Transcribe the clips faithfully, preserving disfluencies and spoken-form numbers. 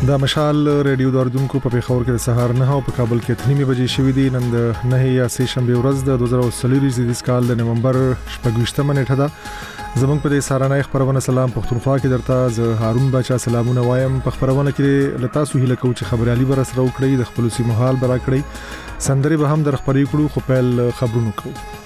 دا مشال ریډیو دردونکو په پیښور کې د سهار نه او په کابل کې تنیمه بجې شوې دي. نن د نه یا سه شنبه ورځ د دوه زره څلور کال د نومبر شپږم نیټه ده. زمونږ په دې سارانه خبرونه سلام پښتونخوا کې درته ز هارون بچا سلامونه وایم. په خبرونه کې لتا سو هله کوم چې خبريالي بر سره وکړي د خپل سیمه حال برا کړی سندري به هم در خبرې کړو خو په خبرونو کوو.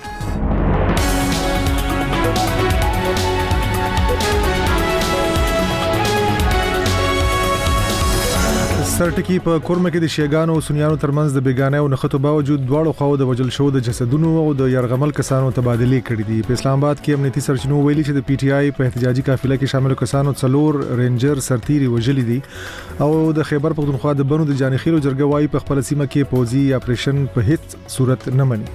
سرټکی په کورمه کې د شیګانو او سنیانو ترمنځ د بیگانه او نخښتو باوجود دواړو خواو د وجل شو د جسدونو او د يرغمل کسانو تبادله کړې دي. په اسلام آباد کې امنیتي سرچینو ویلي چې د پی ټی آی په احتجاجي قافله کې شامل کسانو څلور رینجر سرتيري وجلي دي او د خیبر پختونخوا د بنو د جانخیلو جرګه وايي په خپل سیمه کې پوزي اپریشن په هیڅ صورت نه مني.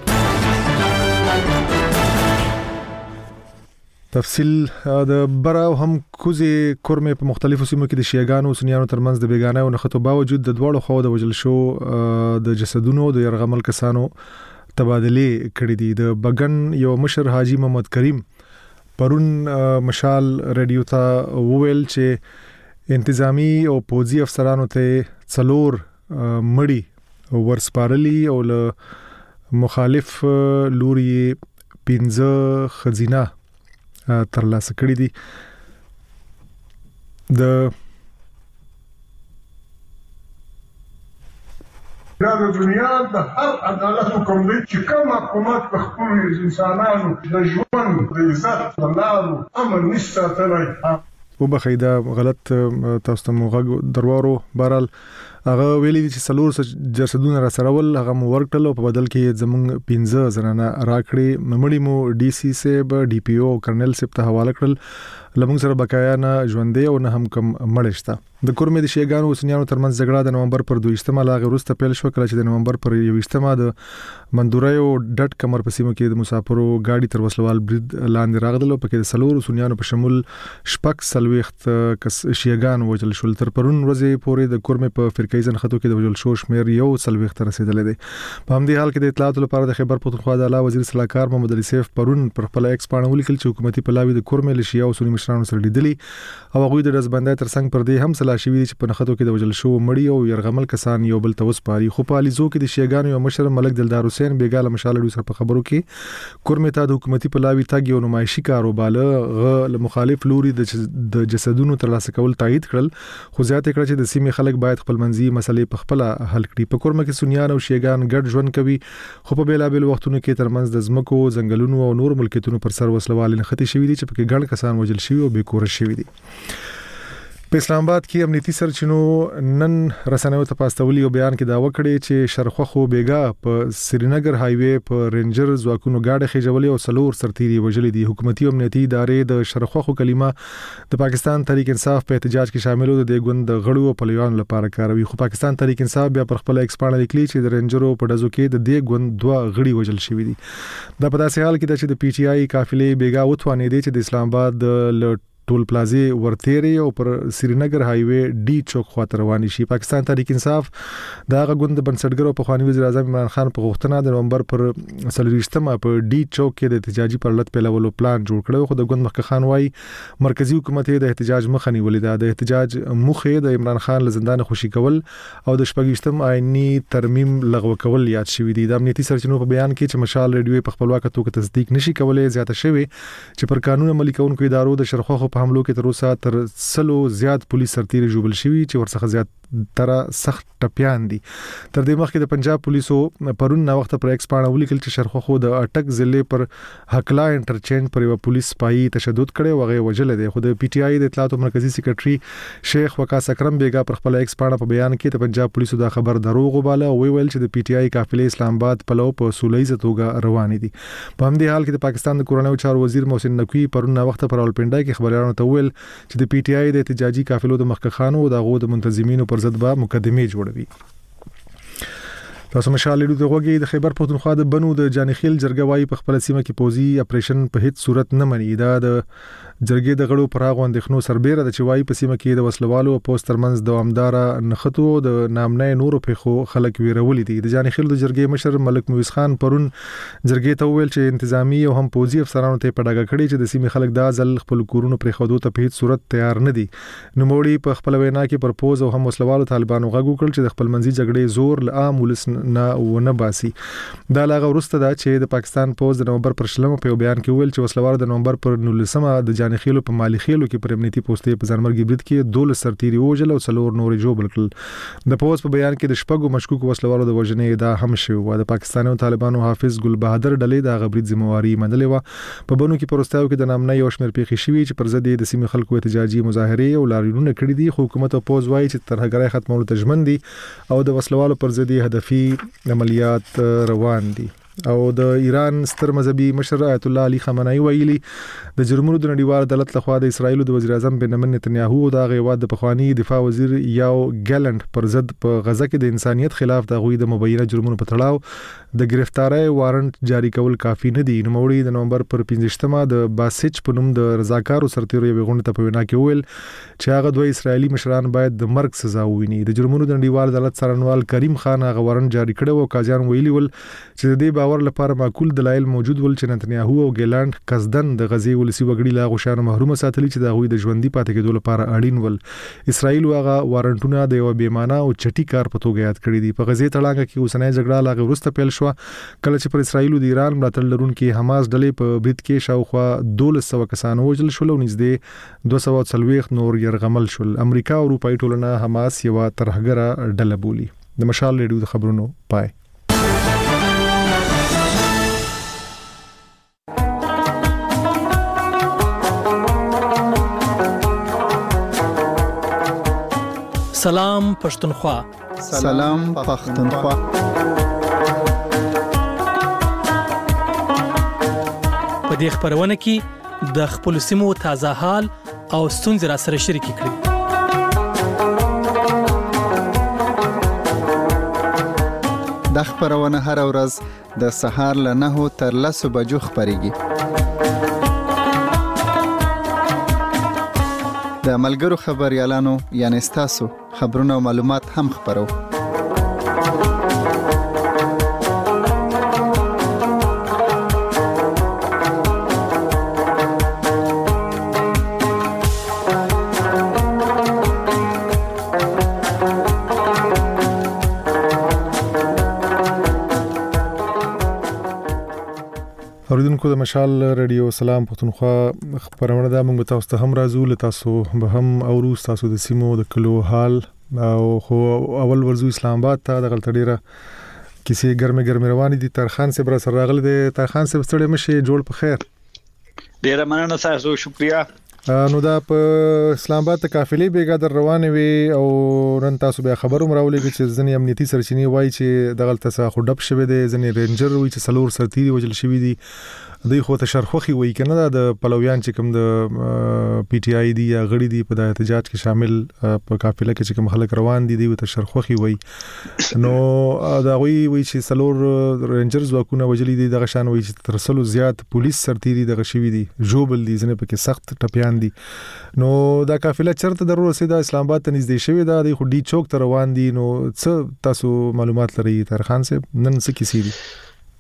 تفصیل د براو هم کوزي کورمه په مختلفو سیمو کې د شیګانو او سنیانو ترمنځ د بیگانه او نخښتو باوجود د دواړو خواو د وجل شو د جسدونو د يرغمل کسانو تبادله کړې دي. د بغن یو مشر حاجی محمد کریم پرون مشال ریډیو ته وویل چې انتظامی او پوزي افسرانو ته څلور مړی ورسپارلی او له مخالف لوري پنځه خزینه ترلاسه کړی دي. د دا د دنیا د هر عدالت کوم دی چې کوم حکومت په خپل انسانانو د ژوند د عزت د لارو امن نشاتلای او بخیدا غلط تاسو ته موږ دروارو بهرال هغه ویلي چې څلور جسدونه را سرول هغه مو ورکړل او په بدل کې زمونږ پنځه زنانه راکړي. ممړی مو ډي سي سیب ډي پی او کرنل سیب ته حواله کړل. لمونږ سره بقایا نه ژوندې او نه هم کم مړشته. د کورمه د شیګانو او سنیانو ترمنځ جګړه د نومبر پر دویشتمه لاغه وروسته پیل شو کله چې د نومبر پر یویشتمه د مندورای او ډټ کمر په سیمه کې د مسافرو گاډي تر وسلوال برید لاندې راغله او پکې د سلور سنیانو په شمول شپږ سلويخت کس شیګان وجل شول. تر پرون ورځې پورې د کورمه په فرقې ځنخته کې د وجل شو شمیر یو سلويخت رسیدلې دي. په همدې حال کې د اطلاعات لپاره د خیبر پختونخوا د اعلی وزیر صلاحکار محمد علي سیف پرون پر خپل ایکس باندې ولیکل چې حکومتي پلاوی د کورمه لشیا او سنی مشرانو سره لیدلي او هغه د رزبندای ترڅنګ پر دې هم سلا شوی چې په نخښتو کې د وجل شو مړی او يرغمل کسان یو بل توس پاري. خو په الیزو کې د شیګانو یو مشر ملک دلدار حسین بیګاله مشال سره په خبرو کې کورمه ته د حکومتي پلاوی تاګ یو نمایشي کاروباله غ مخالف لوري د جسدونو ترلاسه کول تایید کړل خو زیاته کړ چې د سیمې خلک باید خپل منځي مسلې په خپل حل کړي. په کورمه کې سنیان او شیګان ګډ ژوند کوي خو په بیلا بیل وختونو کې ترمنځ د زمکو ځنګلونو او نور ملکیتونو پر سر وسلوال نخښتي شوی دي چې په کې ګڼ کسان وجل شوی او بیکور شوی دي. په اسلام آباد کې امنیتي سرچینو نن رسنیو ته پاستولي او بیان کې دا وکړي چې شرخخو بیگا په سرینګر های وی په رینجر ځواکونو گاډه خېجولې او سلور سرتيري وجلې دي. حکومتي امنیتي ادارې د شرخخو کلمه د پاکستان تحریک انصاف په احتجاج کې شاملو د ګوند غړو او پلیوان لپاره کاروي. خو پاکستان تحریک انصاف بیا پر خپل ایکسپانډ لیکلي چې د رینجرو په دزو کې د دې ګوند دوه غړي وجل شوی دي. دا په داسې حال کې چې د پی ټی آی قافلې بیگا وتوانې دي چې د اسلام آباد د ټول پلازي ورتيري او پر سرینګر های وی ډي چوک خواته رواني شي. پاکستان تحریک انصاف دا غوند بنسټګر او په خواني وزیر اعظم عمران خان په غوښتنه د نومبر پر څلويشتمه په ډي چوک کې د احتجاجي پرلط پیلولو پلان جوړ کړو خو د غوند مخ خان وايي مرکزی حکومت د احتجاج مخ نیولې ده. د احتجاج مخه د عمران خان له زندان خوشي کول او د شپږشتم آئینی ترمیم لغوه کول یاد شوی دي. د امنیتي سرچینو په بیان کې چې مشال ریډیو په خپلواک توګه تصدیق نشي کولای زیاته شوی چې پر قانون عملي کوونکو ادارو د شرخخو په حملو کې تر اوسه تر سلو زیات پولیس سرتيري جوړل شوی چې ورڅخه زیات تر سخت ټپيان دي. تر دې مخکې د پنجاب پولیسو پرون نا وخت پر ایکس باندې ولیکل چې شرخخو د اٹک ضلع پر حقلا انټرچینج پر یو پولیس پای تشدد کړي او غي وجل دي. خو د پی ټی آی د اطلاعات مرکزی سیکریټري شیخ وقاص اکرم بیگا پر خپل ایکس باندې په بیان کې د پنجاب پولیسو دا خبر دروغ وباله او ویل چې د پی ټی آی قافله اسلام آباد په لو په سولېزه توګه روان دي. په همدې حال کې د پاکستان د کورنیو چارو وزیر محسن نقوی پرون نا وخت پر راولپنډای کې خبريالانو ته ویل چې د پی ټی آی د احتجاجي قافلو د مخکخانو او د غو د منتظمینو پر ضد به مقدمه جوړوي. تاسو مشال لیدو دغه د خیبر پختونخوا د بنو د جانخیل جرګه وايي په خپل سیمه کې پوزي اپریشن په هیڅ صورت نه مني. دا د جرګې د غړو پر هغه اندېښنو سربېره د چې وایي په سیمه کې د وسلوالو او پوسټ ترمنځ دوامداره نښتو د نامنۍ نورو پیښو خلک ویرولي دي. د جاني خیل د جرګې مشر ملک مویز خان پرون جرګې ته وویل چې انتظامی او هم پوځي افسرانو ته په ډاګه کړي چې د سیمې خلک دا ځل خپل کورونو پرې خودو ته په هیڅ صورت تیار نه دي. نوموړي په خپل وینا کې پر پوز او هم وسلوالو طالبانو غږ وکړ چې د خپل منځي جګړې زور له عام ولس نه ونه باسي. دا لاغه وروسته دا چې د پاکستان پوز د نومبر پر شلمه په بیان کې ویل چې وسلوالو د نومبر پر نولسمه د جاني خیلو په مالی خیلو کې پر امنیتي پوسټې په ځانمرګي برید کې دولس سرتیري وژل او څلور نور جوړ کړل. د پوز په بیان کې د شپږو مشکوک وسلوالو د وژنې دا هم شوی و. د پاکستان او طالبانو حافظ ګل بهادر ډلې د غبرید ذمہواری منلې و. په بنو کې پروستاو کې د نامنۍ یو شمېر پیښې شوي چې پر ضد د سیمې خلکو احتجاجي مظاهرې او لاریونونه کړي دي. حکومت او پوز وایي چې ترهګرۍ ختمولو ته ژمن دي او د وسلوالو پر ضد هدفي عملیات روان دي. او د ایران ستر مذهبي مشر آیت الله علي خامنه‌ای ویلي د جرمونو د نړیوال عدالت لخوا د اسرایل د وزیر اعظم بنیامین نتنیاهو او د هغه د پخوانی دفاع وزیر یاو ګالند پر ضد په غزه کې د انسانیت خلاف د غوي د مبینه جرمونو په تړاو د گرفتاری وارنټ جاری کول کافي نه دي. نوموړي د نومبر پر پنځشتمه د باسچ په نوم د رضاکارو سرتیرو یو غونډه په وینا کې ویل چې هغه دوه اسرایلی مشران باید د مرګ سزا وویني. د جرمونو د نړیوال عدالت څارنوال کریم خان هغه وارنټ جاری کړو او قاضیان ویلي ول چې د دې باور لپاره معقول دلایل موجود ول چې نتنیاهو او ګیلاند قصدن د غزي ولسی وګړي لا غوښانه محروم ساتلی چې د غوي د ژوندۍ پاتې کېدو لپاره اړین ول. اسرایل واغه وارنټونه د یو بیمانه او چټي کار په توګه یاد کړی دي. په غزي تړانګه کې اوسنۍ جګړه لا غوسته پیل شو کله چې پر اسرایل د ایران ملاتړ لرونکي حماس ډلې په برید کې شاوخوا دولس سوه کسان وژل شول او نږدې دوه سوه څلوېښت نور يرغمل شول. امریکا او اروپאי ټولنه حماس یو ترهګره ډله بولي. د مشال ریډیو د خبرونو پای. سلام پښتونخوا. سلام پښتونخوا. په دې خبرونه کې د خپل سیمو تازه حال او ستونزې را سره شریک کړئ. د خبرونه هر ورځ د سهار له نهو تر لسو بجو خبريږي. د ملګرو خبريالانو یعنی تاسو خبرونه او معلومات هم خبرو. اوریدونکو د مشال ریډیو سلام پښتونخوا خبرونه ده. موږ تاسو ته هم راځو له تاسو به هم اورو تاسو د سیمو د کلو حال او خو اول ورزو اسلام آباد ته د غلطه ډیره کیسې ګرمه ګرمه روانې دي. ترخان صاحب را سره راغلی دی. ترخان صاحب ستړي مشه جوړ په خیر. ډیره مننه تاسو شکریا. نو دا په اسلام آباد ته قافلې بیګا در روانې وي او نن تاسو به خبرو مراولې چې ځنې امنیتي سرچینې وایي چې د غلطه څخه خو ډب شوی دی. ځنې رینجر وایي چې سلور سرتیري وجل شوی دي. دوی خو ته شرخوخي وایي کنه د پلویان چې کوم د پی ټی آی دی یا غړي دی په د احتجاج کې شامل په قافله کې چې کوم خلک روان دي دی ته شرخوخي وایي. نو دا وایي وایي چې سلور رینجرز واکونه وجلی دي دغه شان وایي چې تر سلو زیات پولیس سرتیري دغه شوی دي جوبل دي ځنې پکې سخت ټپیان دي. نو دا قافله چرته درو رسیدا اسلام آباد ته نږدې شوی دا د خو ډی چوک ته روان دي. نو څه تاسو معلومات لري ترخان صاحب نن څه کیسې دي؟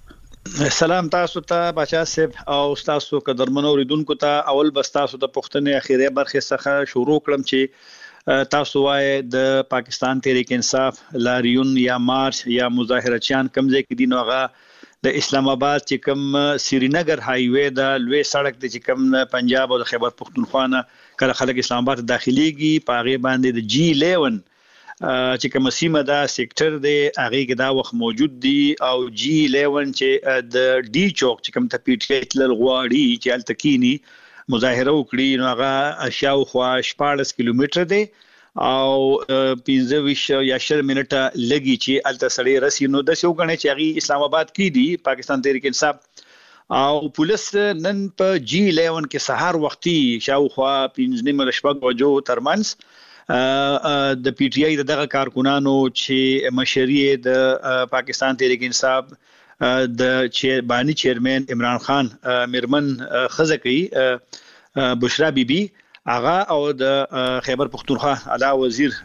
سلام تاسو ته بچا صاحب او تاسو قدرمنو اوریدونکو ته. اول بس تاسو د پښتنې اخیری برخه څخه شروع کړم چې تاسو وای د پاکستان تحریک انصاف لاریون یا مارچ یا مظاهره چان کمزې کې دي. نو هغه د اسلام آباد چې کوم سرینگر های وی د لوی سړک د چې کوم پنجاب او خیبر پختونخوا نه کله خلک اسلام آباد داخليږي پاغه باندې د جی الیون چې کوم سیمه دا سېکټر دی هغه کې دا وخت موجود دی او جی الیون چې د ډی چوک چې کوم ته پی ټی آی تل غواړي چې التکینی مظاهره وکړي. نو هغه اشاو خو شپږ کیلومتر دی او پنځه ویشت یا شل منټه لګي چې التسړی رسی. نو د څو غنې چې هغه اسلام آباد کې دی پاکستان تحریک انصاف او پولیس نن په جی الیون کې سهار وختي شاوخوا پنځه نیمه شپږ بجو ترمنځ د پی ټی آی دغه کارکونانو چې مشري د پاکستان تحریک انصاف د بانی چیرمن عمران خان مرمن خزه کوي بشرا بیبي هغه او د خیبر پختونخوا اعلی وزیر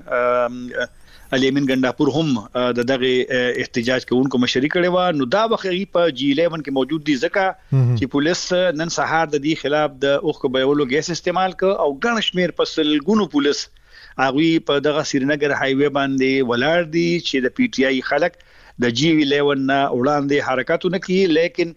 الیمن ګنداپور هم د دغه احتجاج کوونکو مشري کړي و. نو دا وخت په جی الیون کې موجود دي ځکه چې پولیس نن سهار د دې خلاف د اوخ بهولو ګیس استعمال ک او ګڼ شمیر پسل ګونو پولیس هغه په دغه سرینګر هایوي باندې ولاړ دي چې د پی ټ آی خلک د جی الیون نه وړاندې حرکتونه کوي. لیکن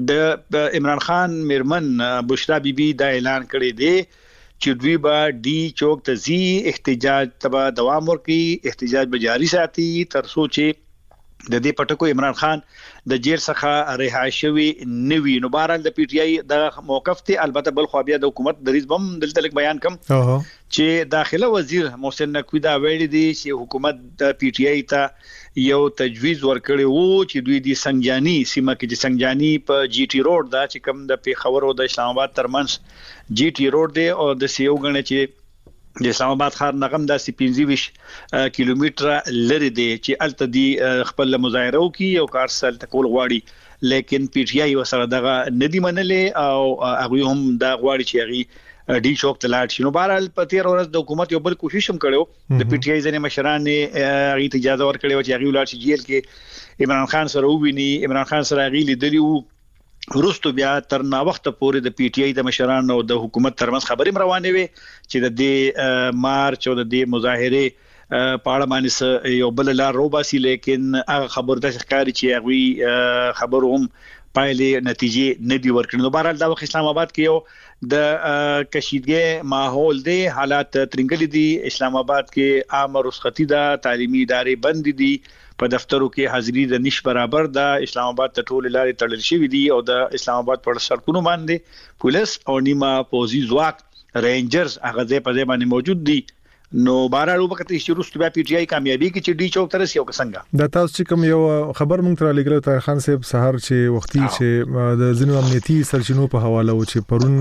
د عمران خان میرمن بشرا بیبي دا اعلان کړی دی چې دوی به ډي چوک ته زی احتجاج تبا دوام ورکړي، احتجاج به جاری ساتي تر څو چې د دې پټکو عمران خان د جیل څخه رهایی شوی نوی. نو بهرحال د پی ټ آی د موقف ته البته بل خو بیا د حکومت دریز بم دلته لیک بیان کم چې داخله وزیر محسن نقوی دا ویل دي چې حکومت د پی ټ آی ته یو تجویز ورکړی وو چې دوی د سنگجانی سیمه کې چې سنگجانی په جی ټي روډ دا چې کوم د پیښور او د اسلام آباد ترمنځ جی ټي روډ دی او د سیو غنه چې د اسلام آباد ښار نغم د پنځه کیلومتره لري دی چې الته دی خپل مظاهره وکي او کارسل تکول غواړي، لیکن پی ټ آی وسره دغه ندی منلې او هغه هم دا غواړي چې هغه ډي چوک ته لاړ شي. نو بهرحال په تیر ورځ د حکومت یو بل کوشش هم کړو، د پی ټ آی ځنې مشران هغه ته اجازه ورکړې چې هغه لاړ شي جیل کې عمران خان سره وویني. عمران خان سره هغه لیدلی وو، ورستو بیا تر نا وخت پورې د پی ټ آی د مشران او د حکومت ترمنځ خبرې روانې وي چې د دې مارچ او د دې مظاهره په اړه باندې یو بل لار روباسي، لیکن هغه خبر د ښکاری چې هغه خبر هم پایلې نتیجې نه دی ورکړي. نو بهرحال دا وخت اسلام آباد کې یو د کشیدګي ماحول دی، حالات ترنګلي دي. اسلام آباد کې عام رخصتي ده، تعلیمي ادارې بند دي، په دفترو کې حاضری د نش برابر ده. اسلام آباد ته ټول لارې تړل شوې دي او د اسلام آباد په سړکونو باندې پولیس او نیمه پوزي ځواک رینجرز هغه ځای په ځای باندې موجود دي. نو بهرحال وبکته چې روس بیا پی ټ آی کامیابی کې چې ډي چوک تر سیو څنګه دا تاسو چې کوم یو خبر مونږ تر لګلو طاهر خان صاحب سحر چې وختي چې د ځینو امنیتي سرچینو په حواله و چې پرون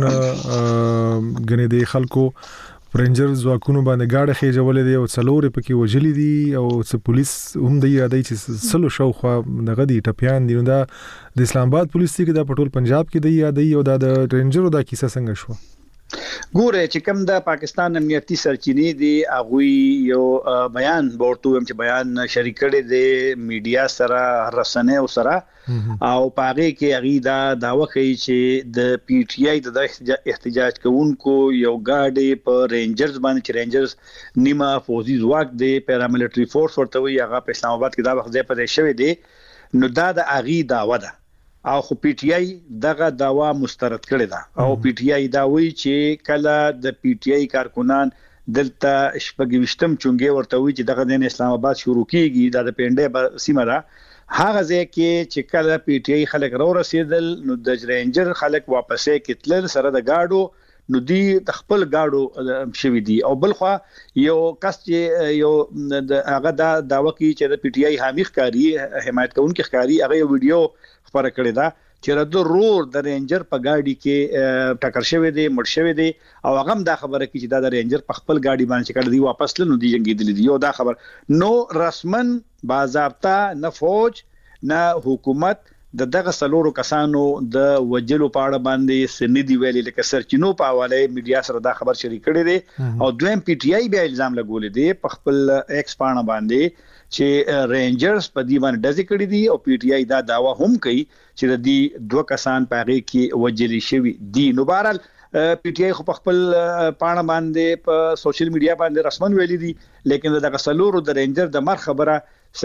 غنې د خلکو رینجر ځواکونو باندې گاډه خېجولې دي او څلورې پکې وجلې دي او څه پولیس هم د یادای چې سلو شوخه دغه دي ټپيان دي. نو دا د اسلام آباد پولیس کې د پټول پنجاب کې د یادای او د رینجرو دا کیسه څنګه شو؟ ګوره چې کوم د پاکستان امنیتي سرچینې دي هغه یو بیان ورته هم چې بیان شریک کړي د میډیا سره رسنۍ او سره او پاره کې هغه دا داوا کوي چې د پی ټ آی د احتجاج کوونکو یو گاډي په رینجرز باندې چې رینجرز نیمه فوزي ځواک دی، پیراملیټري فورس ورته وي، هغه په اسلام آباد کې دا وخت ځای په شوی دی. نو دا د هغه داوا ده او خو پی ټ آی دغه داوا مسترد کړی دا او پی ټ آی دا وی چې کله د پی ټ آی کارکونان دلته شپږويشتم چونګي ورته وی چې دغه د اسلام آباد شروع کیږي د پنده سیمه را هغه ځکه چې کله پی ټ آی خلک را رسیدل نو د رینجر خلک واپسې کتل سره د گاډو نو دی د خپل گاډو شوی دی. او بلخوا یو کس چې یو هغه دا داوا کوي چې د پی ټ آی حامی ښکاری حمایت کوونکي ښکاری هغه یو ویډیو خبره کړې ده چې د رور د رینجر په گاډي کې ټکر شوی دی، مړ شوی دی او هغه دا خبره کوي چې دا د رینجر په خپل گاډي باندې کړه دی واپس لنو دی جنگیدل دی. یو دا خبر نو رسمن باضابطه نه فوج نه حکومت د دغه سلورو کسانو د وجلو پاړه باندې سندي ویلي لکه سرچینو په حواله میډیا سره دا خبر شریک کړي دي او دویم پی ټ آی بیا الزام لګولې دي په خپل ایکس پاڼه باندې چې رینجرز په دی باندې دزې کړي دي او پی ټ آی دا داوا هم کوي چې د دې دوه کسان په هغه کې وجلي شوی دي. نو بهرحال پی ټ آی خو په خپل پاڼه باندې په سوشل میډیا باندې رسمن ویلي دي، لیکن دغه سلورو د رینجر د مر خبره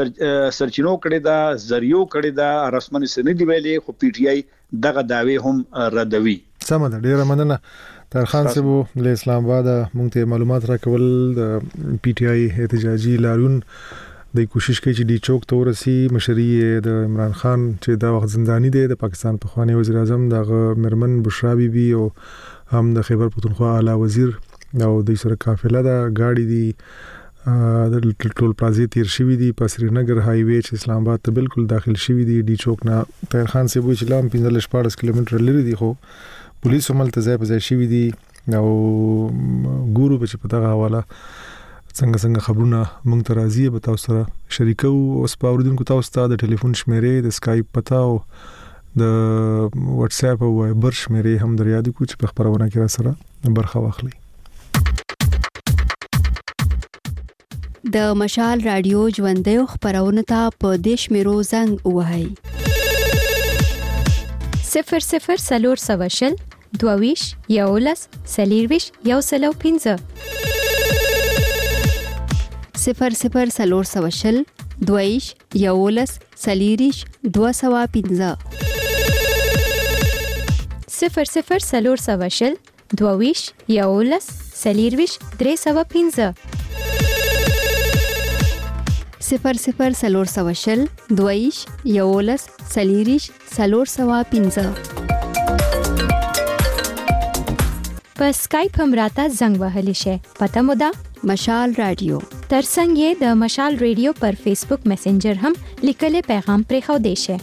سرچینو کړي دا زریو کړي دا رسمن سندي ویلي خو پی ټ آی دغه داوی هم ردوي. سم ده، ډیره مننه طاهر خان صاحب له اسلام آباد مونږ ته معلومات راکول. د پی ټ آی احتجاجي لاریون د کوشش کوي چې ډي چوک ته ورسي، مشري د عمران خان چې دا وخت زنداني دی، د پاکستان پخوانی وزیر اعظم دغه مرمن بشرا بیبي او هم د خیبر پختونخوا اعلی وزیر او د سره قافله دا گاډي دی د ټول پلازي تیر شوی دی په سرینګر هایوي چې اسلام آباد ته بالکل داخل شوی دی. ډي چوک نه طاهر خان صاحب چې لام پنځه شپږ کیلومتر لري دی خو پولیس هم تل ځای په ځای شوی دی او ګورو په چې په دغه حواله څنګه څنګه خبرونه مونږ ته راځي به تاسو سره شریکو. اوس په اوریدونکو تاسو ته د ټلیفون شمیرې د اسکایپ پتا او د واتس اپ او وایبر شمیرې هم در یاد کو چې په خبرونه کې را سره برخه واخلي. د مشال رادیو ژوندۍ خبرونه ته په دیش میرو زنګ وهاي صفر صفر سلور سوشل دوویش یولس سلیرویش یو سلو پینځه صفر صفر سلور سوشل دوویش یولس سلیریش دو سوا پینځه صفر صفر سلور سوشل دوویش یولس سلیرویش درې سوا پینځه صفر صفر سلور سوشل دویش یولس سلیریش سلور سوا پینځه په سکایپ هم راته زنګ وهلی شي. پته مو ده مشال رادیو ترڅنګ یې د مشال ریډیو پر فیسبوک میسنجر هم لیکلي پیغام پرې خو دی شي.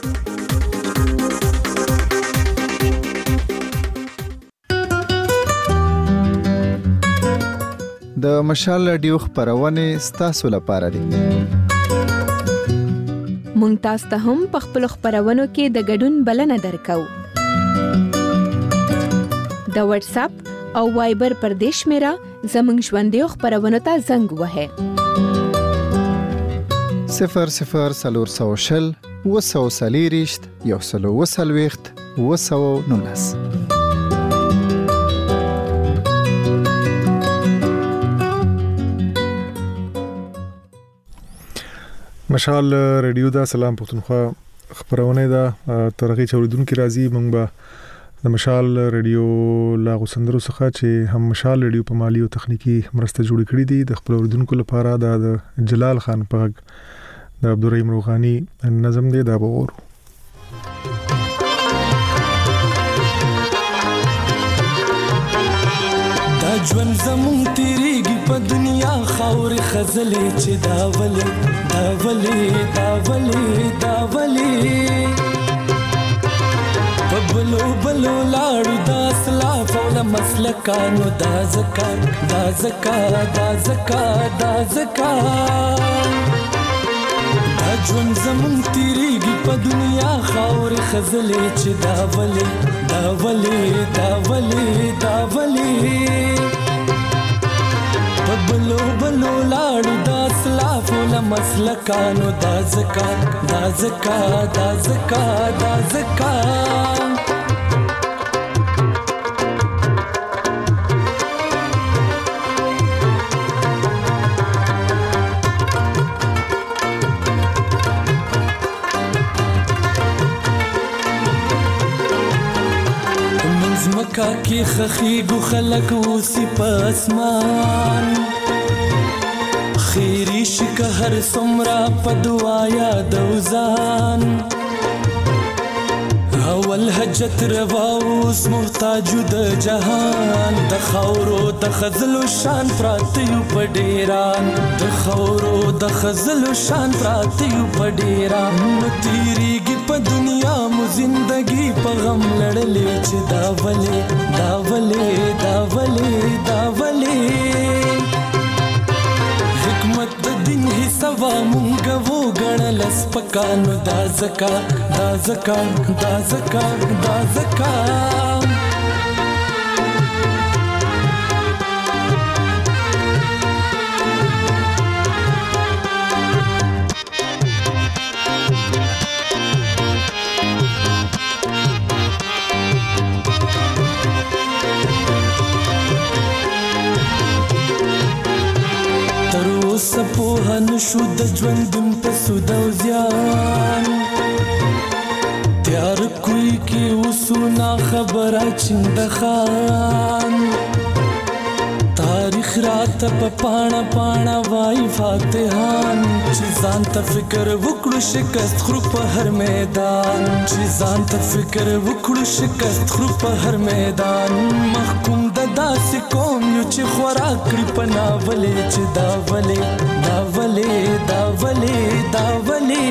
د مشال رادیو خبرونه ستاسو لپاره دي. مونږ تاسو ته هم په خپل خبرونو کې د ګډون بلنه درکو. د واتس اپ او وایبر پر دیش میرا زمنګ ژوندۍ خبرونه ته زنګ وهه صفر صفر سلور سوشل وسو سلیریشت یو سلو وسلويخت وسو نونس. مشال رادیو دا سلام پښتونخوا خبرونه دا ترغی چوریدونکو راځي. مونږ به د مشال رادیو لا غوسندرو څخه چې هم مشال رادیو په مالی او تخنیکی مرسته جوړ کړی دي د خپل اوریدونکو لپاره د جلال خان پغ د عبدالرحیم روحانی نظم دی دا وګورو. دا ژوند زمون تیریږي په دنیا خاورې خزلې چې دا ولې دا ولې دا ولې دا ولې په بلو بلو لاړو دا اسلاف او له مسلکانو دا زکات دا زکات دا زکات دا زکات دا ژوند زمون تیریږي په دنیا خاورې خزلې چې دا ولې دا ولې دا ولې دا ولې بلو بلو لاړو دا اسلاف له مسلکانو دا زکات دا زکات دا زکات دا زکات مکا کی خخیگو خلق اوسی پا اسمان خیریش که هر سمرا پا دعایا دوزان اول حجت رواوس محتاجو د جهان د خورو د خزلو شان پراتیو پا ډیران د خورو د خزلو شان پراتیو پا ډیران نو تیریگی پا دنیا مو زندگی پا غم لڑلی چه دا ولی دا ولی دا ولی دا ولی حکمت د دین هی سوا مونږ وو غړل سپکانو دا زکا دا زکا دا زکا دا زکا سپوهن شو د ژوندون په سود او زیان تیار کوي کی وسونا خبره چند خان تاریخ رات په پاڼه پاڼه وای فاتحان چې ځان ته فکر وکړو شکست خرو په هر میدان چې ځان ته فکر وکړو شکست خرو په هر میدان محکوم د داسې قوم یو چې خوراک کړي په ناولې چې دا ولې دا ولې دا ولې دا ولې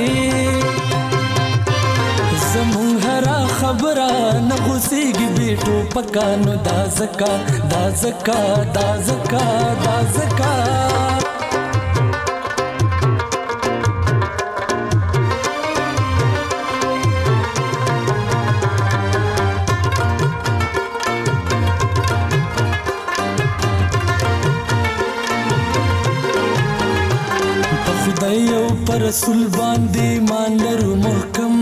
زمون هرا خبره نه غوسیږي بیٹو پکانو دا زکا دا زکا دا زکا دا زکا یو پر رسول باندې مان لرو محکم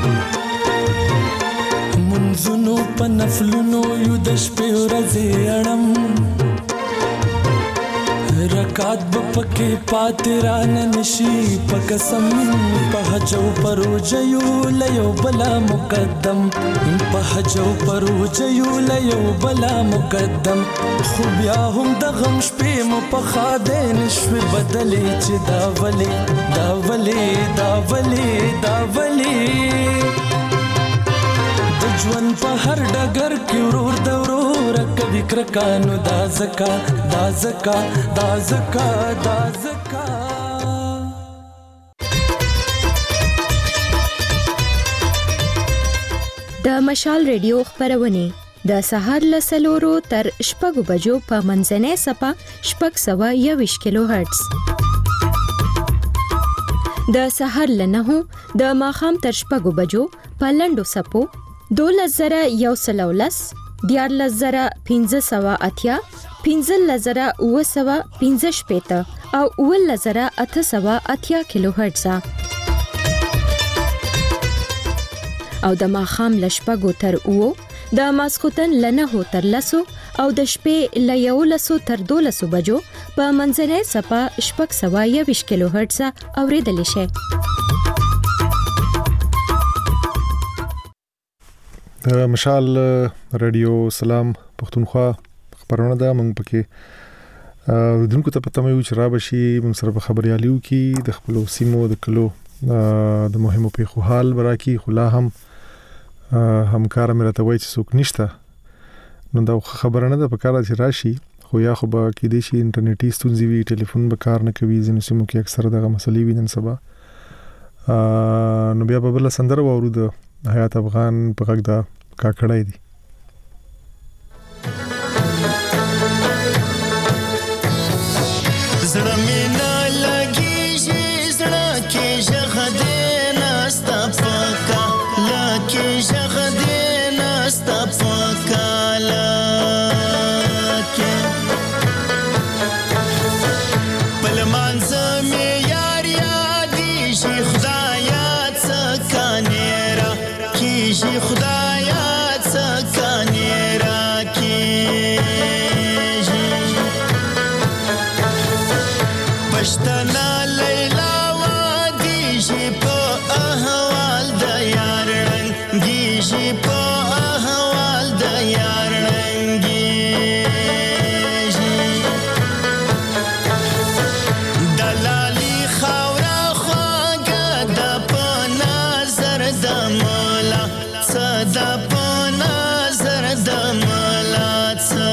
منځونو په نفلونو یو د شپې ورځې اړم رکات بپکې پاتې رانه نشي په قسم په حج او په روژه یو له یو بلا مقدم په حج او په روژه یو له یو بلا مقدم خو بیا هم د غم شپې مو په خاده نشوي بدلې چې دا ولې دا ولې دا ولې دا ولې د ژوند په هر ډګر کې ورور د ورور کبي کرکانو دا زکا دا زکا دا زکا دا زکا د مشال ریډیو خبرونه د سهار له سلورو تر شپږو بجو په منځنۍ صفه شپږ سوه یوویشت کیلو هرتز د سهار له نهو د ماښام تر شپږو بجو په لنډو صفو دولس زره یو سل او لس دیارلس زره پنځه سوه اتیا پنځلس زره اوه سوه پنځه شپېته او اوولس زره اته سوه اتیا کیلو هرتز او د ماښام له شپږو تر اوو د ماسخوتن له نهو تر لسو او د شپې له یولسو تر دولسو بجو په منځنۍ صفه شپږ سوه یوویشت کیلو هرتز اورېدلی شئ. مشال رادیو سلام پښتونخوا خبرونه ده موږ پکې ودونکو ته پته مې و چې را بشي موږ سره په خبرياليو کې د خپل سیمو د کلو د مهمو پیښو حال براکي خلا هم همکار مې راته وایي چې څوک نشته نو دا خبره نه ده په کار چې راشي خو یا خو به کې دي شي انټرنیټي ستونزې وي ټلیفون به کار نه کوي ځینې سیمو کې اکثر دغه مسلې وي نن سبا نو بیا په بل سندره وورو د حیات افغان په غږ دا کاکړای دي زړه مې نه لګیږي زړه کې ژغ دې نسته پکا لکه ژغ دې نسته پکا لکه بل منځ مې یار یادیږي خدایا څه کانیرا کیږي خدایا څه کانیرا کیږي پښتنه لیلا وادیږي په احوال د یار رنګیږي په احوال د یار رنګیږي دلالی خاورا خواږه د په نظر د مولا څه د په نظر د مولا څه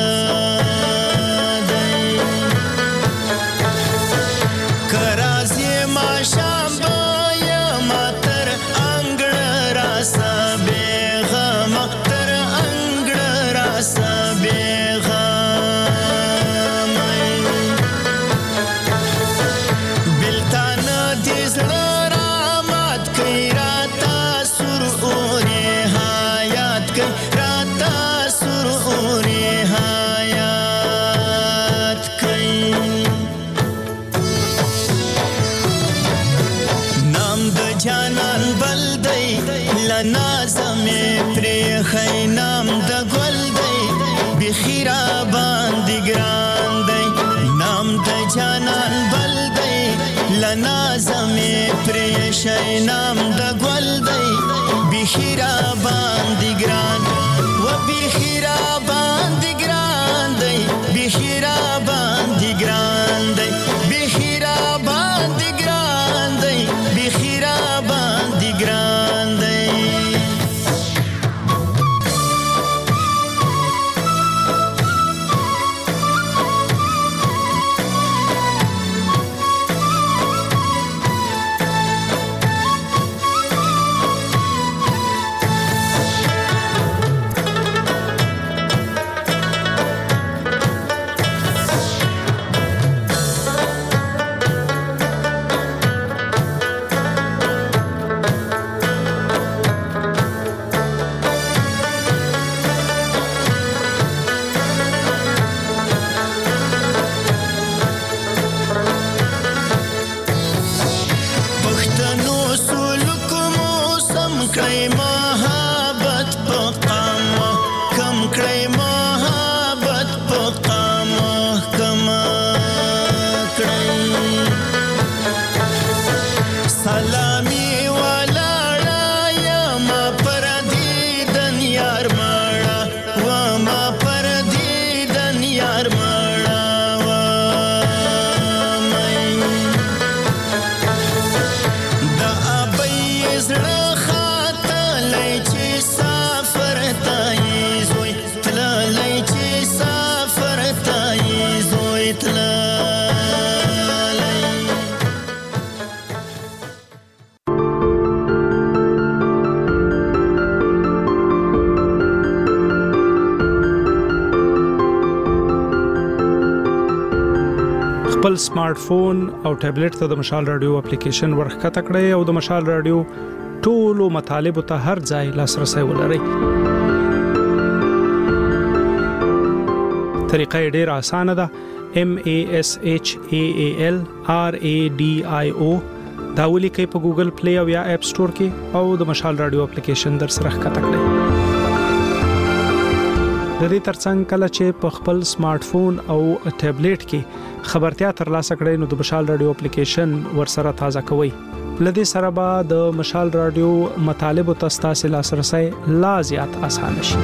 نام د ګل دی بخیرا باندې ګران دی نام د جانان بل دی لنا زمې پرې شي نام د ګل دی بخیرا باندې ګران و بخیرا باندې ګران دی بخیرا باندې ګران دی بخیرا باندې ګران دی بخیرا باندې ګران دی کړی محبت په قام کم کړی محبت په قام کم کړی سلامي ولاړه یم پر دیدن یار مړه وما پر دیدن یار مړه ومای د ابۍ زړه خاتلی چې سفر ته یې زوی تللی چې سفر ته یې زوی تللی خپل سمارټ فون او ټابلیټ ته د مشال رادیو اپلیکیشن ورخکته کړئ او د مشال رادیو ټولو مطالبه ته هر ځای لاسرسي ولرئ. طریقه ډیره اسانه ده. M A S H A A L R A D I O دا ولیکئ په ګوګل پلی او یا اپ سٹور کې او د مشال رادیو اپلیکیشن در سره ښکته کړئ. د دې ترڅنګ کله چې په خپل سمارټ فون او ټابلیټ کې خبرتیا ترلاسه کړئ نو د مشال رادیو اپلیکیشن ورسره تازه کوئ. لدې سره به د مشال رادیو مطالب او تاسو لاسرسي لا زیات اسانه شي.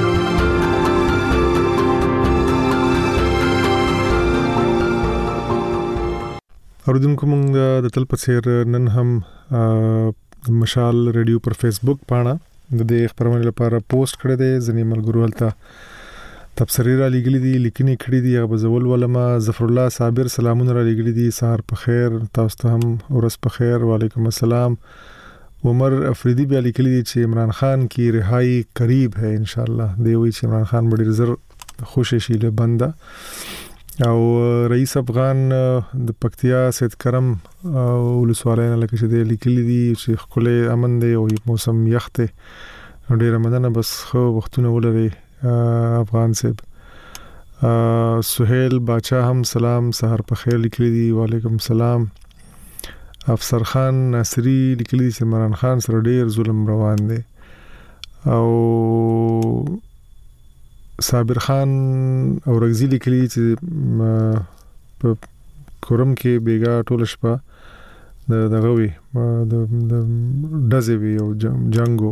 اوردونکو موږ د تل په څیر نن هم مشال رادیو پر فیسبوک پاڼه د دې خبرونه لپاره پوسټ کړی دی. ځنې ملګرو هلته تبصرې را لګلې دي، لیکنې کړې دي، هغه بزول ولما ظفر الله صابر سلامونه را لګلې دي. سحر په خیر، تاسو ته هم ورځ په خیر. وعلیکم السلام. عمر افریدی بیا لیکلي دي چې عمران خان کی رهایی قریب ہے انشاءالله. دی وی چې عمران خان ډېر زر خوشی شي له بنده. او رئیس افغان د پکتیا سید کرم ولسوالۍ لکه چې دی لیکلي دي چې خپل امن دی او موسم یخ دی. ډېر مننه، بس خو وختونه ولري افغان صاحب. سہیل باچا هم سلام، سحر په خیر لیکلي دي. وعلیکم السلام. افسر خان ناصری لیکلي دي چې عمران خان سره ډېر ظلم روان دی. او صابر خان او رغزی لیکلي چې په کورم کې بیګا ټول شپه د دغه وی د دزې وی او جنگو.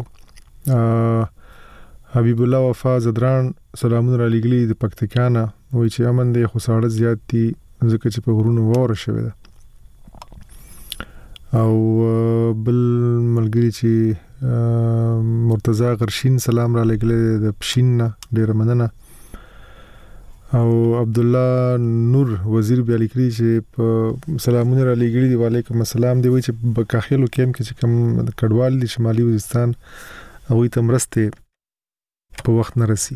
حبیب الله وفا زدران سلامونه را لګلي د پکتیکانا، وایي چې امن دی خو ساړه زیات دي ځکه چې په غرونو واره شوی ده. او بل ملګری چې مرتضی غرشین سلام را لګلي د پښین نه، ډیر مننه. او عبد الله نور وزیر بیا لیکلي چې په سلامونه را لګلي دي. وعلیکم السلام. دی وایي چې بکاخیلو کېم کې چې کوم کډوال دي شمالي وزیرستان هغوی ته مرستې په وخت نه رسي.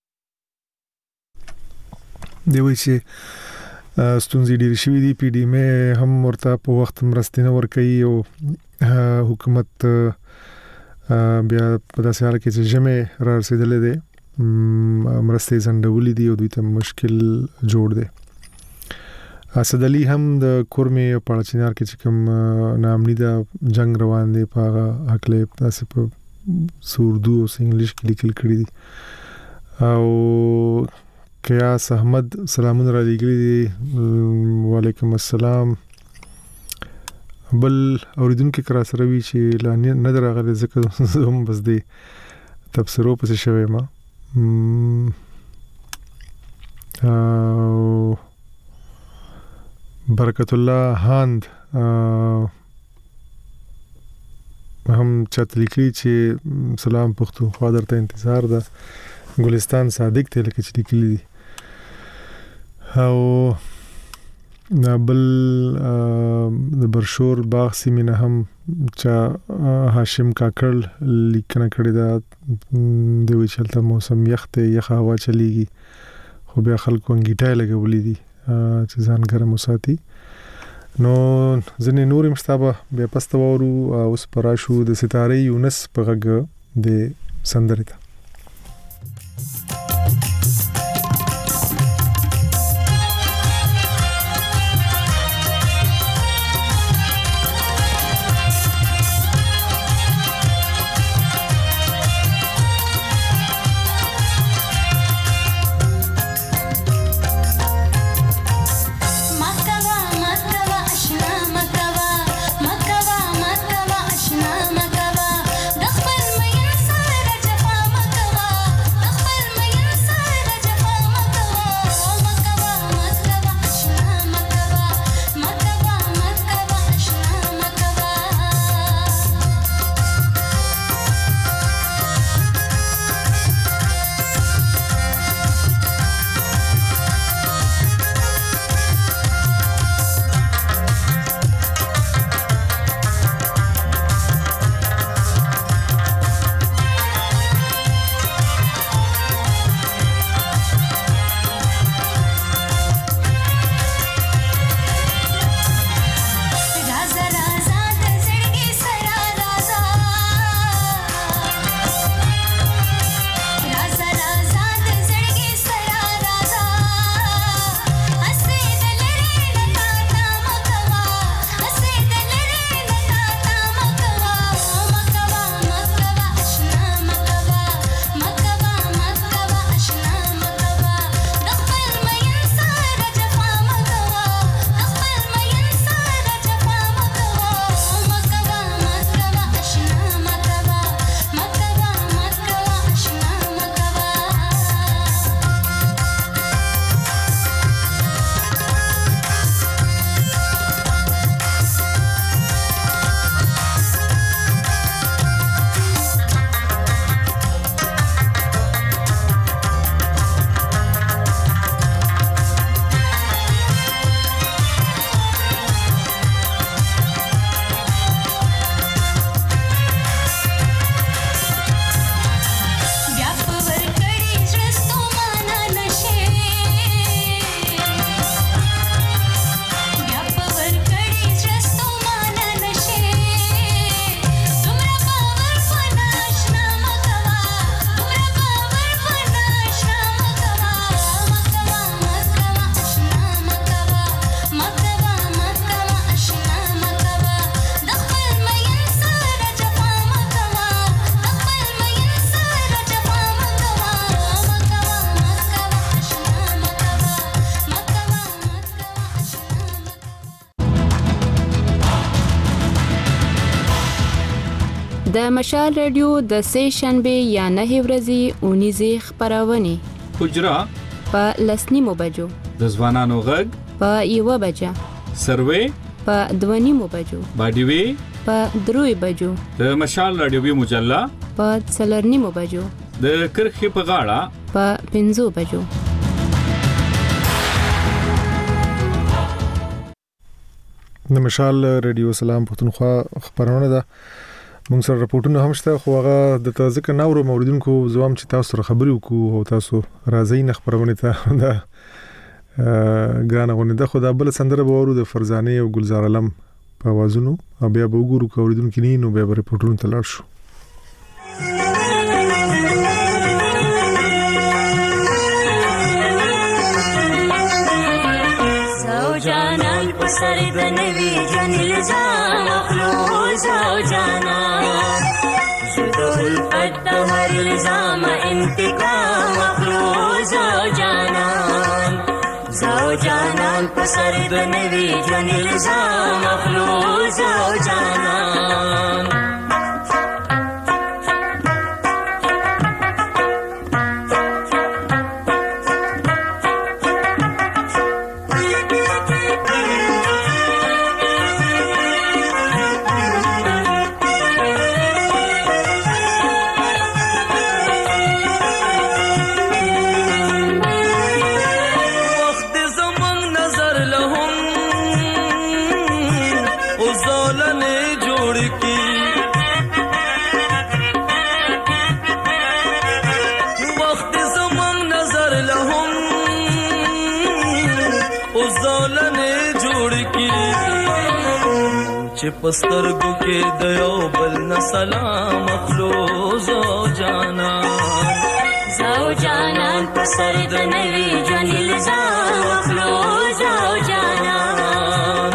دی وایي چې ستونزې ډېرې شوې دي، پی ډي ایم هم ورته په وخت مرستې نه ورکوي او حکومت بیا په داسې حال کې چې ژمی را رسېدلی دی مرستې ځنډولې دي او دوی ته مشکل جوړ دی. اسد علي هم د کورمې په اړه کې چې کوم نامني د جنگ روان دی په هغه حقله داسې په اردو او انګلیش کې لیکل کړي دي. او قیاس احمد سلامونه را لګلي دي. وعلیکم السلام. بل اوریدونکو کرا سره وی چې لا نه درغله ځکه هم بس دی تبصرو پسې شوی ما. او برکت الله هاند هم چت لیکي چې سلام پښتونخوا درته انتظار ده. ګلستان صادق ته لکه چې لیکلي دي. او بل د برشور باغ سیمینه هم چا هاشم کاکړ لیکنه کړې ده. د وی چلته موسم یخ ته یخ هوا چلیږي خو بیا خلکو انګیټای لګولې دي چې ځان ګرم وساتي. نو ځنې نور مستابه بیا پسته ورو اوس پراشو د ستاره یونس په غږ د سندره ته. د مشال رادیو د سه شنبه یا نه ورځې اونیزه خبرونه حجرا په لسنیمو بجو د ځوانانو غږ په یو بجه سروې په دوانیمو بجو باډیوي په دروي بجو د مشال رادیوي مجله په څلرنیمو بجو د کرخې په غاړه په پنځو بجو. د مشال رادیو سلام پښتونخوا خبرونه ده. موږ سره راپورټونه هم شته خو هغه د تازه ناورو موریدونکو زوام چې تاسو سره خبرې وکړو او تاسو راځي نه خبرونه ته دا ګرانه غونډه ده. خو دا بل سندره به ورو د فرزانه او ګلزار علم په وازونو او بیا به وګورو کوریدونکو نه نو بیا به راپورټونه تلل شو. جانان پسر بنوی جن الزام افروز او جانان شدو الفت هر الزام انتقام افروز او جانان زو جانان پسر بنوی جن الزام افروز او جانان پسترګو کې د یو بل نه سلام افروز او جانان زو جانان پسر د نوی جن الزام افروز او جانان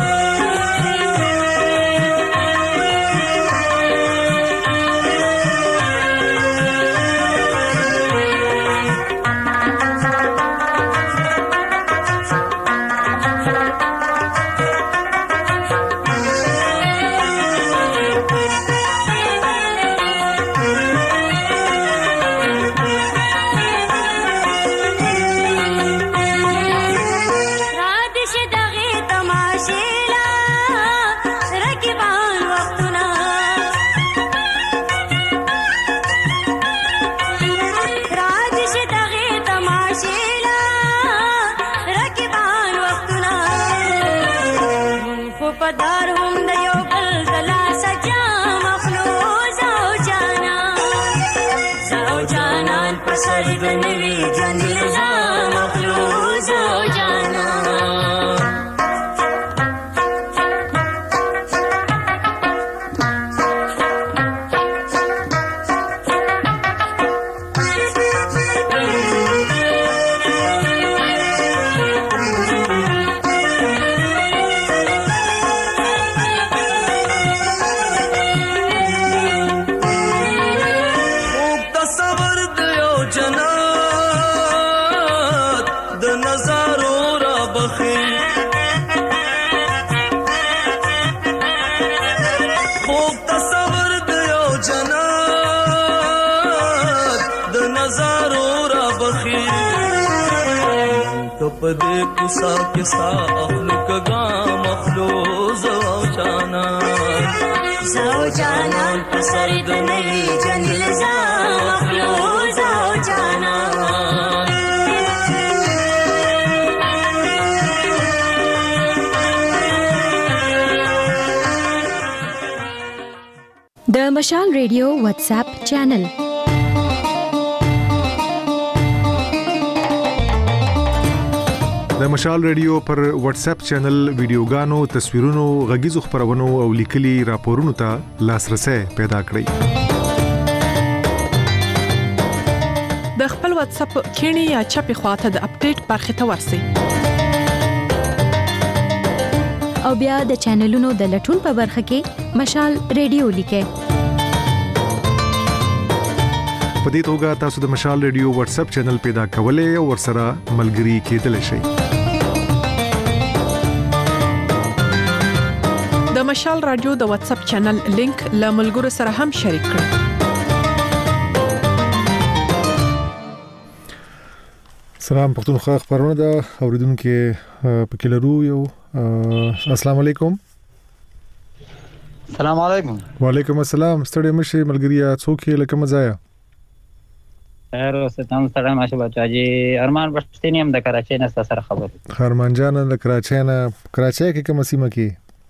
پدې کوسا کې سا خپل کګام افروز او جانان زو جانان پسر د نوی جن الزام افروز او جانان د مشال ریډیو واتس اپ چینل د مشال ریډیو پر واتس اپ چینل ویډیوګانو، تصویرونو، غږیزو خبرونو او لیکلي راپورونو ته لاسرسي پیدا کړئ. د خپل واتس اپ کینی یا چپی خواته د اپډیټ برخه ته ورسئ. او بیا د چینلونو د لټون په برخه کې مشال ریډیو لیکئ. په دې توګه تاسو د مشال ریډیو واتس اپ چینل پیدا کولای او ورسره ملګري کېدلی شئ. د مشال رادیو د واتس اپ چینل لینک له ملګرو سره هم شریک کړئ. سلام پښتونخوا خبرونه ده اوریدونکو پکې لرو یو السلام علیکم. السلام علیکم. وعلیکم السلام. ستړي مشه ملګریا څوک یې لکه مزایا؟ خیر اوسه تاسو سره ماشه بچاجي ارمان پښتني هم د کراچۍ نه سره خبر. ارمان جان د کراچۍ نه کراچۍ کې کوم سیمه کې؟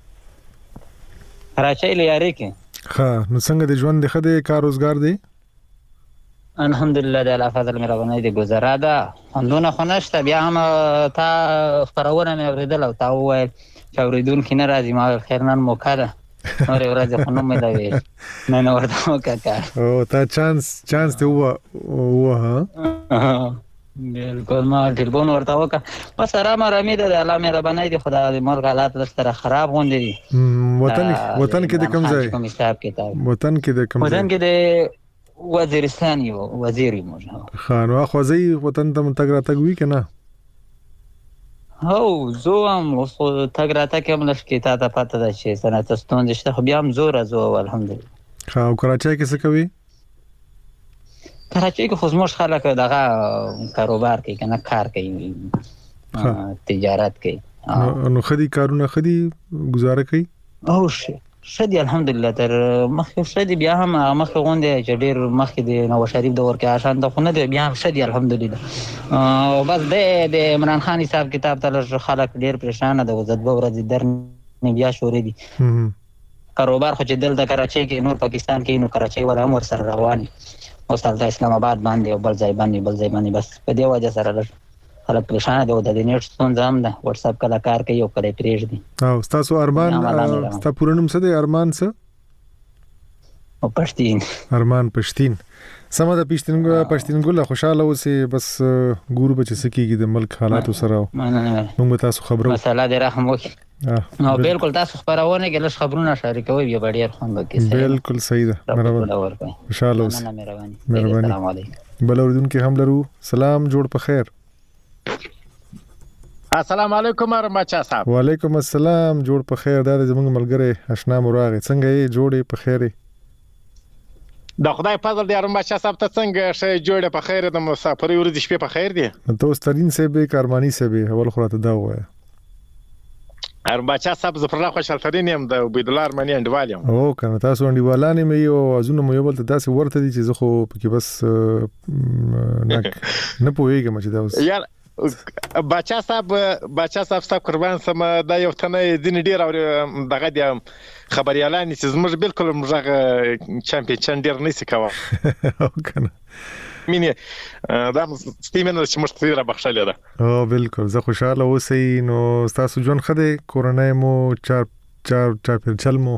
کراچۍ لري کې. ها نو څنګه د ژوند د خدای کار روزګار دی؟ الحمدلله د الله فضل مې راغلی دی گزاره ده. اندونه خنشته بیا هم تا خبرونه مې اوریدل او تا وویل چې اوریدونکو نه راځي ما خیر نن موقع ده. نور ورځ خو نو مې دا ویل نه نو ورته وکړه. او تا چانس چانس ته وه وه ها بالکل ما ټلیفون ورته وکړه بس آرام آرامي ده الله مې ربانای دی خدای دې ملک حالات لستر خراب غونډي دي. وطن وطن کې د کوم ځای؟ وطن کې د کوم ځای؟ وطن کې د وزیرستان یو وزیر مو خان واخو زی وطن ته تګ را تګ وی کنه؟ هو زه هم خو تګ را تګ هم لږ تا ته پته ده چې سنت ستوند شته خو بیا هم زوره زو الحمدلله. ها او کراچۍ کې څه کوي؟ کراچۍ کې خو زموږ خلک دغه کاروبار کوي کنه کار کوي تجارت کوي. نو خدي کارونه خدي گزاره کوي؟ او شه شدي الحمدلله تر مخکې شدي بیا هم مخکې غونډه چې ډېر مخکې د نواز شریف دور کې آشان د خونه دی بیا هم شدي الحمدلله. او بس د د عمران خان حساب کتاب ته خلک ډېر پریشان دي وزد به ورځ در نه بیا شوري دي کاروبار خو چې دلته کراچۍ کې نور پاکستان کې نو کراچۍ ولا هم ور سره روان او سره اسلام آباد باندې او بل ځای باندې بل ځای باندې بس په دې وجه سره خلک پریشان دي او د نیټ ستونزه هم ده واتس اپ کله کار کوي او کله پریږدي. او تاسو ارمان تاسو پوره نوم څه دی؟ ارمان څه؟ او پښتين. ارمان پښتين. سمه د پښتینګو پښتینګو خوشاله اوسې بس ګورو بچ سکیږي د ملک حالات سره موږ تاسو خبرو مساله د رحم وکي. نو بالکل تاسو خبرونه کې لږ خبرونه شریکوي بیا ډیر خوند وکي. بالکل صحیح ده. مهرباني خوشاله اوسې. مهرباني. السلام علیکم. بل اوریدونکو هم لرو. سلام جوړ په خیر. السلام علیکم ارماچا صاحب. وعلیکم السلام جوړ په خیر. دا زموږ ملګری آشنا مراغه څنګه یې جوړې په خیره؟ د خدای فضل دی ارماچا صاحب ته څنګه شې جوړې په خیر د مسافرې ورځې شپې په خیر دی؟ ته سترین سه به کارمانی سه به اول خراته دا وای ارماچا صاحب زه پر لا خوشاله ترين يم د عبد الله ارمنی انډوالم. او کنه تاسو انډوالانه مې یو ازونه مې یو بل ته داسې ورته دي چې زه خو پکې بس نه نه پوهیږم چې دا اوس یار بچا صاحب بچا صاحب صاحب قربان سم دا یو تنه دین ډیر او دغه دی خبريالان چې زموږ بالکل موږ چمپیون ډیر نسی کاوه او کنه مینه دا ستیمنه چې موږ تیر بخښلې ده. او بالکل زه خوشاله اوسې نو تاسو جون خده کورونای مو چار چار چار پر چلمو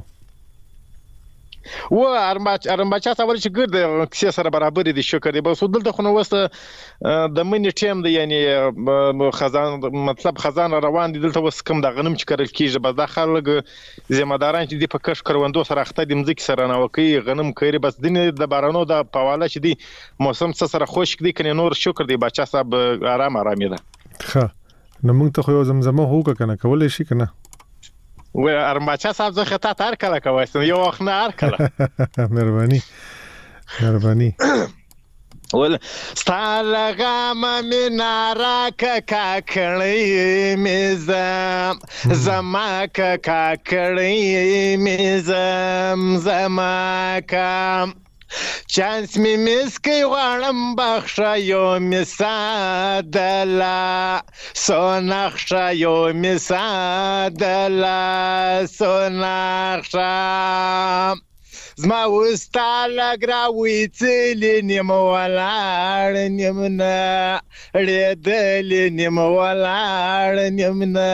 و ارماچ ارماچا صاحب چې ګرد کیسه سره برابر دي شکر دی بس دلته خو نو وسته د منی ټیم دی یعنی خزان مطلب خزان روان دي دلته وس کم د غنم چې کړل کیږي بس د خلک ذمہ داران چې دی په کش کروندو سره اخته د مزکی سره نه وکي غنم کوي بس دنه د بارانو د پواله چې دی موسم سره خوشک دی کنه نور شکر دی بچا صاحب آرام آرام ده. ښه نو موږ ته خو زمزمه هوکه کنه کولای شي کنه و ارماچا صاحب زه خطا تار کله کوي یو وخت نه ار کله مهرباني مهرباني ول ستالغه مینارا کا کړی میزم زما کا کړی میزم زما کا چانس می مسکی غړم بخښه یو مسادلا سونخښه یو مسادلا سونخښه زما وستاله ګراوي تلې نیم ولاړ نیم نه ړېدلې نیم ولاړ نیم نه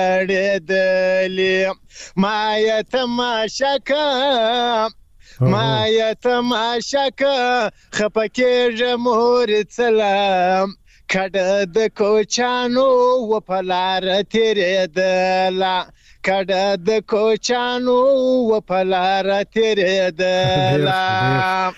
ړېدلې ما یې تماشا کوم ما یا تماشا که خپکیږه مور سلام کډه د کوچانو و پلار تیرېدلا کډه د کوچانو و پلار تیرېدلا.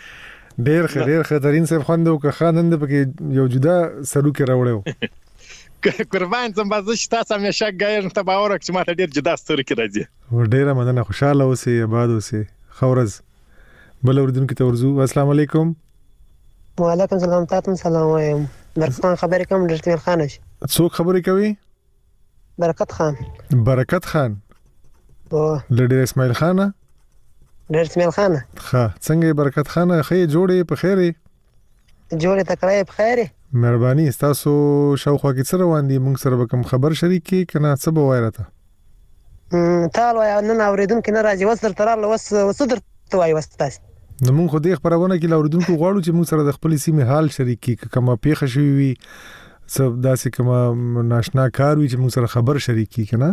ډېر ډېر خطرین صاحب خوندو که خانند پکې یو جدا سلوک راوړو قربان زم باز شتا سم شک غیر ته باور چې ماته ډیر جدا ستوري کې راځي ډیره مننه خوشاله اوسئ آباد اوسئ خورز بل اوردونکو ته ورزو السلام علیکم وعلیکم السلام تاسو سلام وایم برکت خبرې کوم ډیر خان شي څوک خبرې کوي برکت خان برکت خان او لډیر اسماعیل خان ډیر اسماعیل خان ښه څنګه برکت خان خې جوړې په خیره جوړې تکړه په خیره مهرباني تاسو شاوخوا کې سره روان دي موږ سره کوم خبر شریک کی کنه څه به وایره تعالوا یا نن اوریدونکو نه راځي وسر تراله وس وسدر توای وستاس نو موږ خو دې خبرونه کې اوریدونکو غواړو چې موږ سره د خپل سیمه حال شریک کی کومه پیښه شوی وي سب داسې کومه ناشنا کار وي چې موږ سره خبر شریک کی کنه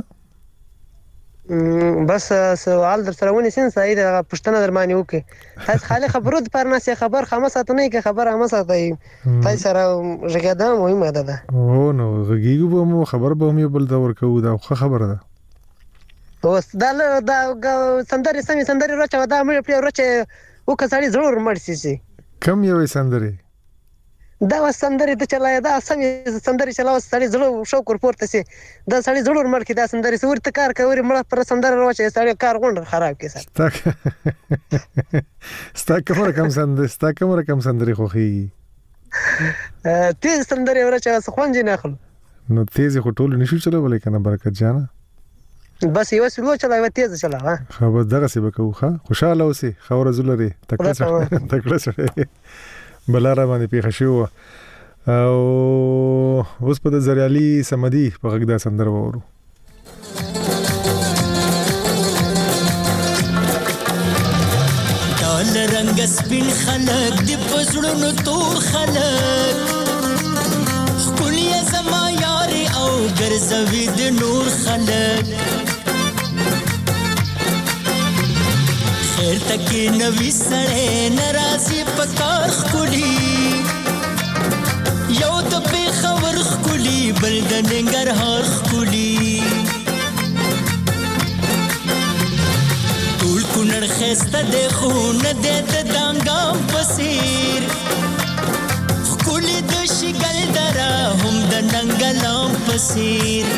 بس سوال در سره ونی سین سعید پښتنه درمانی وکي تاسو خاله خبرو د پرناسه خبر خمسه ته نه کې خبر هم ساتي تاسو سره ژغدا مهمه ده او نو غیګو به مو خبر به مې بل دا ورکو دا خبره ده اوس دا دا سندري سمي سندري روچا دا مې په روچه وکړې ضرور مرسي کم یو سندري دا سندري د چلای دا سمي سندري چلاو سړي زړه شوق ورپورته سي دا سړي ضرور مړ کې دا سندري سورته کار کوي مړ پر سندري روچه سړي کار غونډ خراب کې سر ستا کومه کم سندري ستا کومه کم سندري خوخي تیز سندري ورچه خوند نه اخلو نو تیز خو ټول نشو چلولای کنه برکت جانا بس یو سلو چلا و تیز چلا ها خبر دغه سی بکو ښه خوشاله اوسې خبر زولري تکړه تکړه سره بلاره باندې پیښه شو او اوس په زریالي سمدي په غږ دا سندر وورو ډال رنگ سپین خلک د پزړونو تور خلک خولیا زما یار او ګرځوي د نور خلک خیر تکي نوې سړې ناراضي پکار خولي یو د په خبر خولي بل د ننګرهار خولي ټول کونړ خسته د خون د دانګام پسیر خولي د شګل درا هم د ننګلام پسیر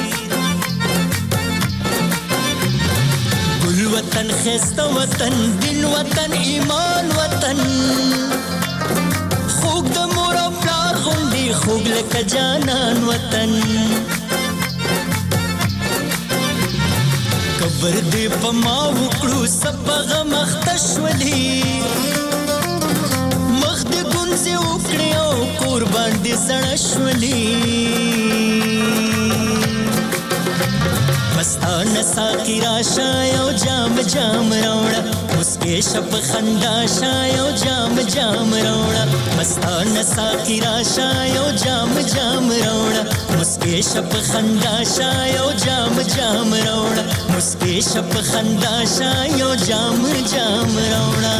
وطن خسته وطن دین وطن ایمان وطن خوږ د مور او پلار غوندي خوږ لکه جانان وطن کبر دې په ما وکړو سبغه مختشولي مخ دې ګونځي وکړي او قربان دې سړشولي مستانه ساقی راشا یو جام جام روڑا مسکے شپ خندا شا یو جام جام روڑا مستانه ساقی راشا یو جام جام روڑا مسکے شپ خندا شا یو جام جام روڑا مسکے شپ خندا شا یو جام جام روڑا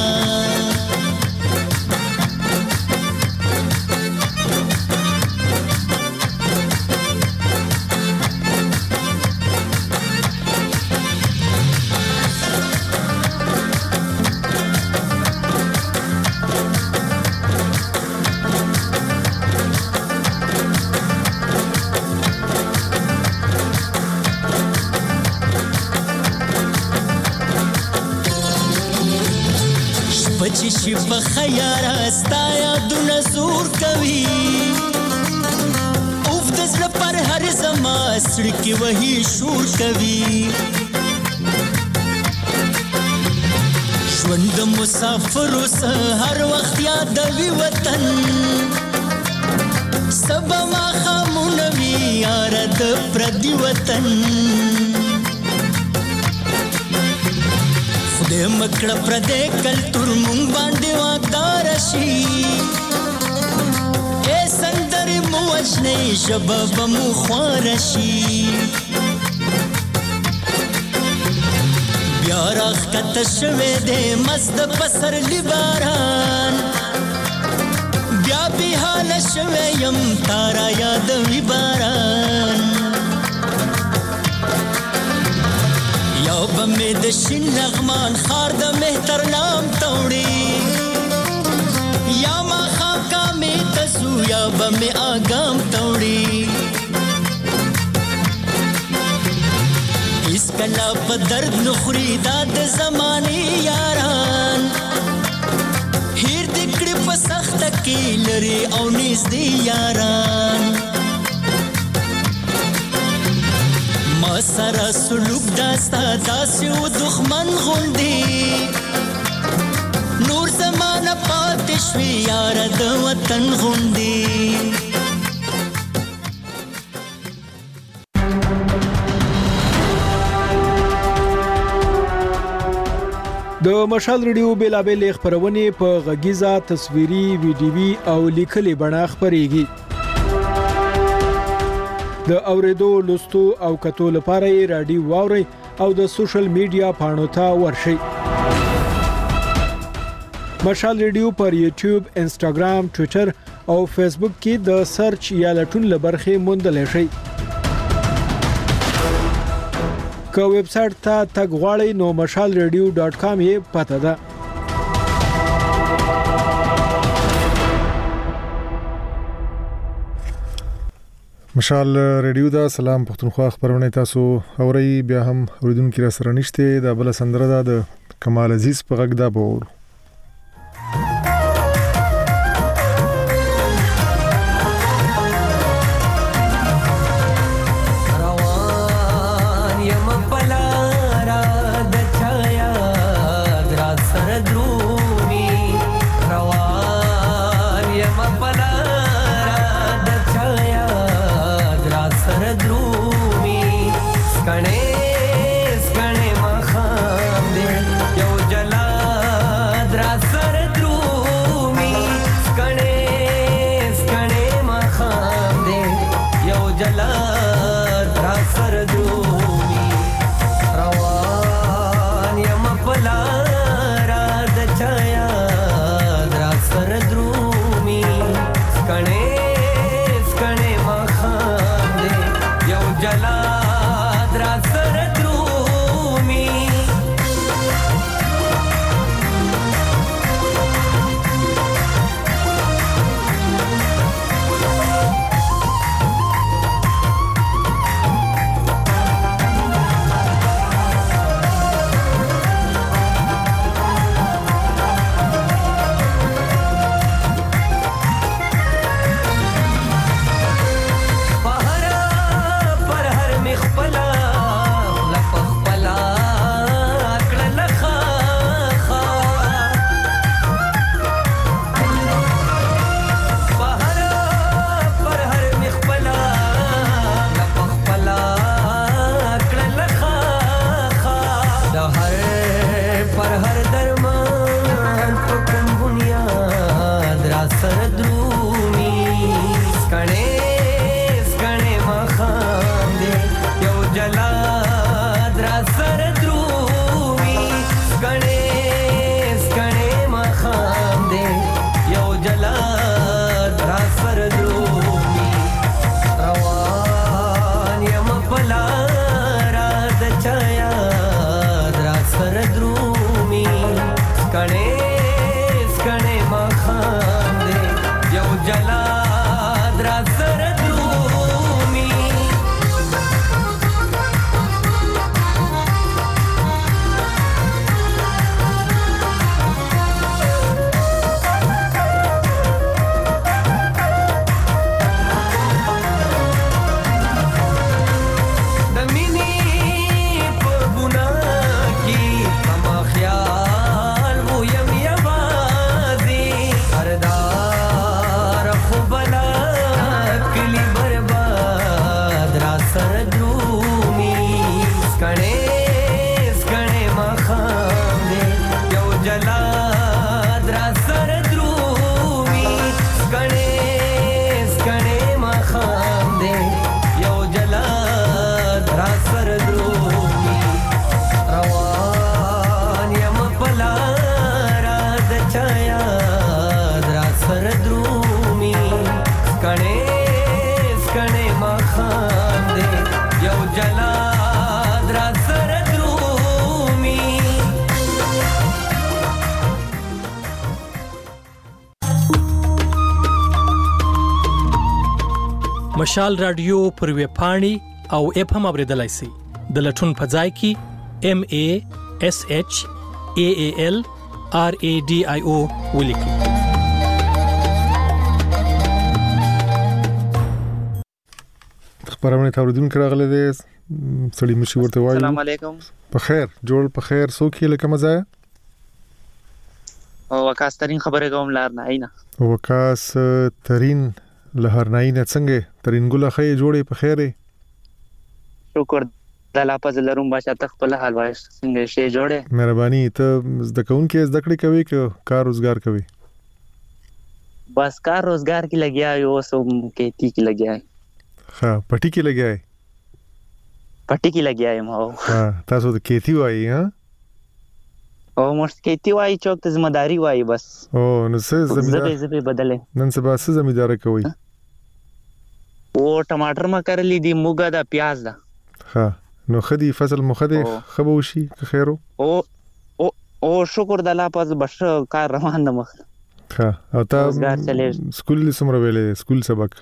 چې شي په خیاره ستا یادونه زور کوي اوف د زړه پر هر زما سړي کې وهي شور کوي ژوند د مسافرو سه هر وخت یادوي وطن سبا ماښامونه وي یاره د پردي وطن د مکړه پردې کلتور مونږ باندې واکدار شي اے سندرې مو وجنې شباب مو خوار شي بیا راښکته شوې دې مست پسر لباران بیا به حال شوې يم تارا یادوي باران یو بمې د شین لغمان خار د مهتر نام توړي یا ما خاکا مې تسو یا بمې آګام توړي کلا په درد نخري دا د زمانه یاران هیر دکړي په سخت کې لري او نږدې یاران ما سره سلوک داستا داسې و دښمن غوندې نور زمانه پاتې شوي یاره د وطن غوندې د مشال ریډیو بیلابل خبرونه په غږیزه تصویري ویډیوي او لیکلي بڼه خبريږي د اوریدو لوستو او کتو لپاره رادیو واوري او د سوشل میډیا پاڼو ته ورشي مشال ریډیو پر یوټیوب انسټاګرام ټوئیټر او فیسبوک کې د سرچ یا لټون لبرخه موندل شي که ویب سټ ته تګ غواړئ نو مشال ریډیو ډاټ کام یې پته ده مشال ریډیو دا سلام پښتونخوا خبرونه تاسو اوري بیا هم اوریدونکو را سره نشته دا بل سندره ده د کمال عزیز په غږ دا بور مشال رادیو پر ویب پاڼې او اپ هم اوریدلای شئ د لټون په ځای کې M A S H A A L R A D I O ولیکئ. خبرونه تاوردونکو راغله دي سړی مشي ورته وایي. السلام علیکم. په خیر جوړ په خیر سو کې لکه مزه او وکاس ترين خبره کوم لار نه اینا. وکاس ترين لهر نه اینا څنګه ترين ګله خې جوړې په خیره. شکر د الله په زلروم باشه تخپل حال وای څنګه شي جوړه. مهرباني ته زده کون کې زده کړې کوي که کار روزګار کوي؟ بس کار روزګار کې لګیا یو سو کې تی کې لګیا. ها پټی کې لګیا ہے. پټی کې لګیا یم. هو ها تاسو ته کېتی وایي ها؟ او مست کېتی وایي چوک ته ځمداري وایي بس. او نو څه زمیدار زبې زبې بدلې نن سبا څه زمیدار کوي؟ او ټماټر ما کرلې دي موګه دا پیاز دا. ها نو خدي فصل مخدي خبوشي که خیرو؟ او او او شکر د الله پاز بش کار روان ده مخ. ها او تا سکول سمره ویلې سکول سبق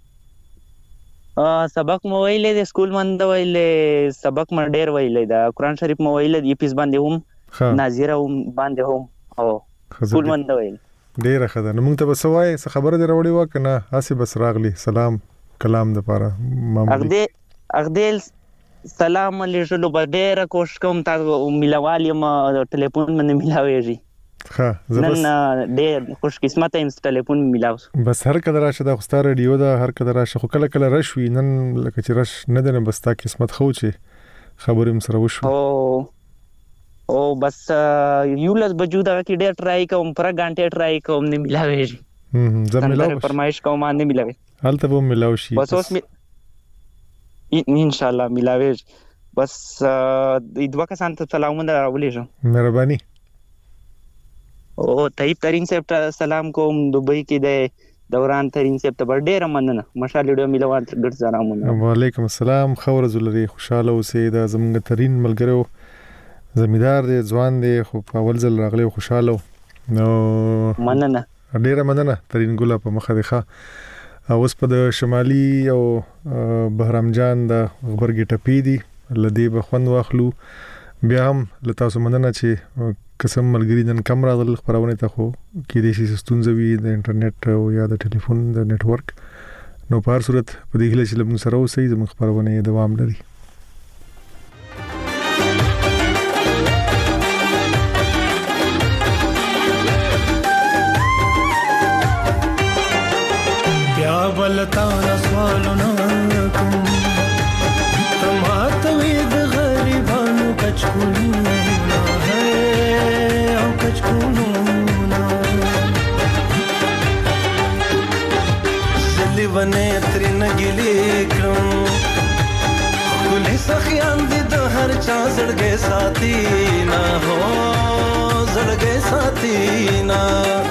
ا سبق مو ویلې د سکول مند ویلې سبق ما ډېر ویلې دا قرآن شریف مو ویلې دی پیس باندې هم ناظره هم باندې هم او سکول مند ویلې ډېر خدای نو موږ ته بسوای څه خبره دی راوړی و کنه هسي بس راغلی سلام کلام د پاره معمولی اغدل سلام علیکم ډېر کوشش کوم تاسو ملوالي ما ټلیفون باندې ملاويږي. ها زبر نن ډېر خوش قسمت یم ټلیفون ملاو. بس هر کله راشه د خو رادیو دا هر کله راشه خو کله کله راشوي نن لکه چې راش نه دنه بس تا قسمت خو چې خبرې سره وشو. او او بس یولس بجو دا کې ډېر ټرای کوم پر غانټه ټرای کوم نه ملاويږي. هم زه ملاو فرمایش کوم نه ملاوي. حالته به ملاو شي. بس اوس می ان شاء الله ملاويږي. بس د دوه کسان ته سلامونه راولېږم. مهرباني. او طيب ترين صاحب ته سلام کوم دوبۍ کې د دوران ترين صاحب ته ډېر مننه مشال ویډیو ملوان ګډ سلامونه. وعلیکم السلام خبر زولري خوشاله اوسې د زمونږ ترين ملګرو زمیدار دی ځوان دی خو په اول ځل راغلی خوشاله نو مننه ډېر مننه ترين ګله په مخه دی ښه. اوس په د شمالي او بهرام جان د خبرګي ټپی دی لدی به خوند واخلو بیا هم لته تاسو مننه چې قسم ملګری نن کم راغل خبرونه ته خو کې دې شي ستونزوي د انټرنیټ او یا د ټلیفون د نتورک نو په هر صورت په دې هله چې لمون سره اوسې زموږ خبرونه دوام لري. بیا بلتا سوالونه کوم تماته وي د غریبانو کچکولونه او کچکولونه زلی ونه ترين ګلې کوم ګلې سخیان دي د هر چا زړګي ساتي نه هو زړګي ساتي نه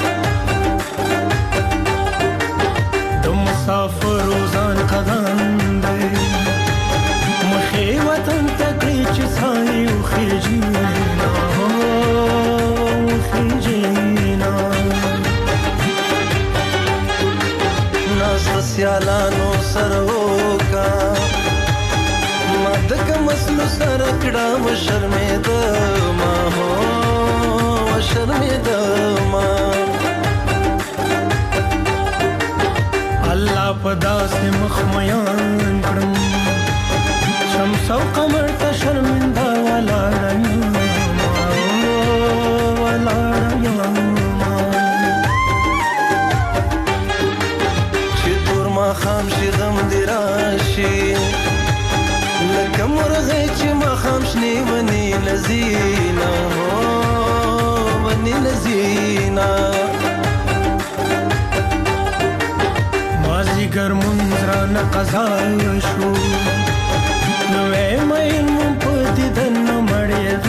د مسافر روزان قدم دی مخې وطن ته کړی چې سایه او خېجي نه هو خېجي نه ناس سیالانو سروکا مدک مسلو سر کړه و شرمېده ما هو شرمېده ما الله په داسې مخ میان کړم شمس او قمر ته شرمنده ولاړم ولاړم چې تور ما خام شي غم دی راشي لکه مرغه چې ما خام شنی ونی لذینا هو ونی لذینا مازیګر منځرا نه قضا شو نو مې مون په دې د نو مړې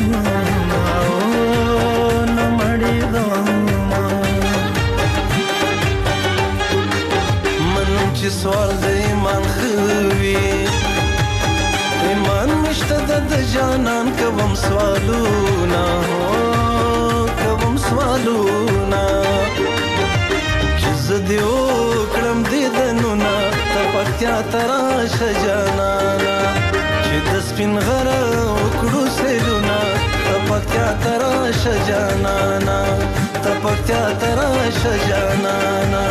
او نو مړې دما من چې سوال د ایمان خوي ایمان مشته د جانان کوم سوالونه کوم سوالونه چې زدي او کړم دې د نو نا ته پکیا ترا شجانا چې د سپین غره وکړو سیلونه تپکتیا تراش جانانا تپکتیا تراش جانانا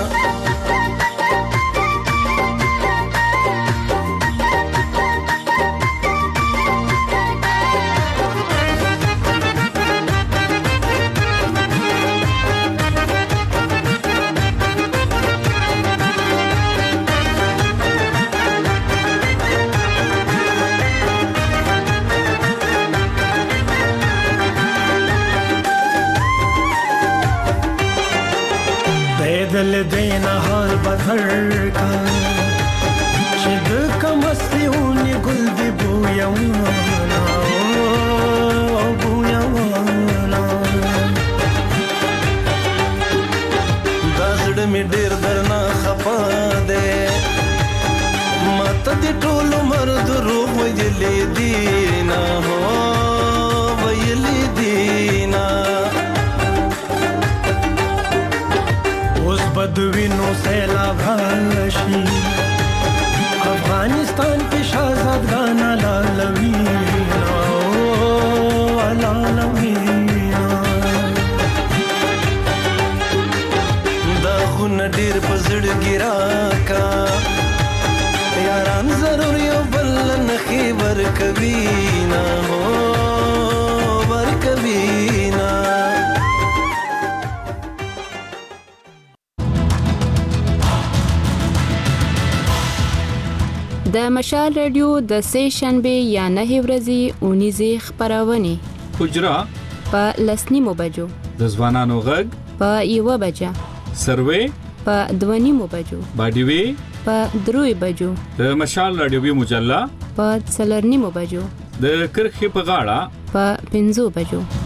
دل دینا حال بدر کا شد کمسیونی گل دی بویانا بویانا دازړ می ډیر درنا خپا دے مت دی ټول مرد روح ویلی دینا هو ویلی دینا بدوینو سیلاب راشي افغانستان کې شاهزاد غانا لالوینا لالوینا دا خون ډیر پزړ ګرا کا یاران ضرور یو بل نخي ور کوینا هو ور کوینا د مشال رادیو د سه شنبه یا نه ورځې اونیزه خبرونه حجرا په لسنیمو بجو د ځوانانو غږ په یو بجه سروې په دوانیمو بجو باډیوي په دروي بجو د مشال رادیو مجله په څلرنیمو بجو د کرخي په غاړه په پنځو بجو